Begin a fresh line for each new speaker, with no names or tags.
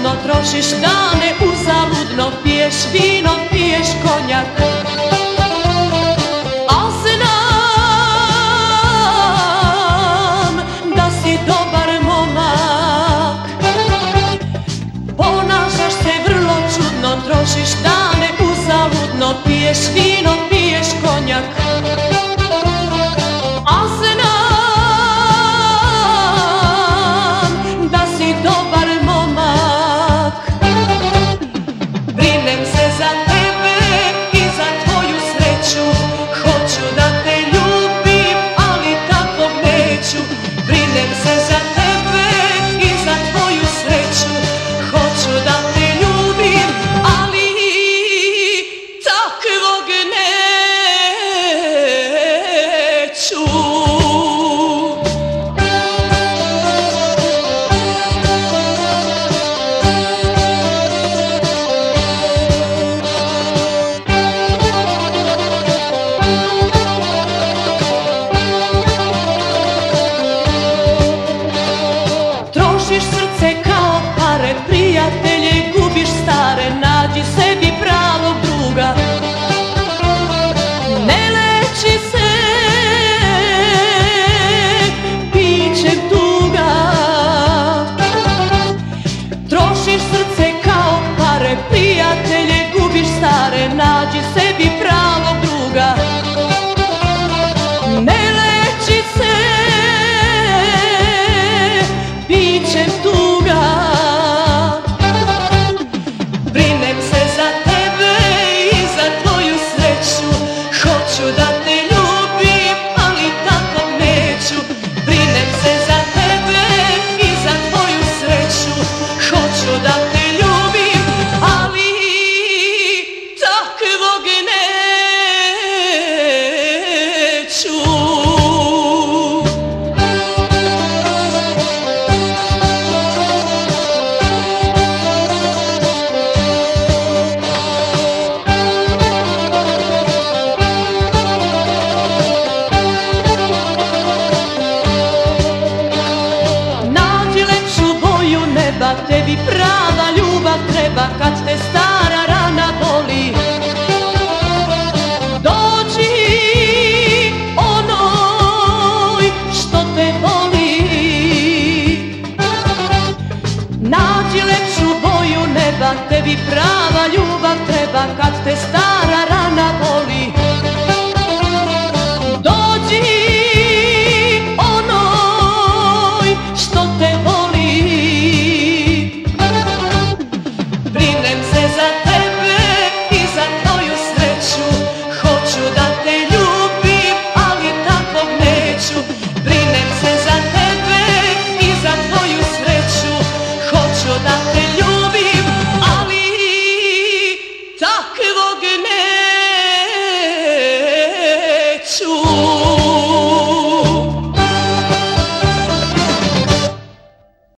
uzaludno trošiš dane, uzaludno piješ vino, piješ konjak. Al znam da si dobar momak. Ponašaš se vrlo čudno, trošiš dane, uzaludno piješ vino, piješ konjak. Al znam da si dobar momak. Brinem se za tebe i za tvoju sreću, hoću da te ljubim, ali tako neću. Brinem se za tebe i za tvoju sreću, hoću da te ljubim, ali takvog neću. Trošiš srce kao pare, prijatelje gubiš stare, nađi sebi pravog druga. Ne leči se pićem tuga. Trošiš srce kao pare, prijatelje gubiš stare, nađi sebi pravog druga. Ne leči se pićem tuga. Brinem se za tebe i za tvoju sreću, hoću da te ljubim, ali tako neću. Brinem se za tebe i za tvoju sreću, hoću da te ljubim, ali takvog neću. Nađi lepšu boju neba, tebi prava ljubav treba kad te stara rana boli. Dođi onoj što te voli. Nađi lepšu boju neba, tebi prava ljubav treba kad te stara rana boli. Dođi onoj što te voli. Brinem se za tebe i za tvoju sreću,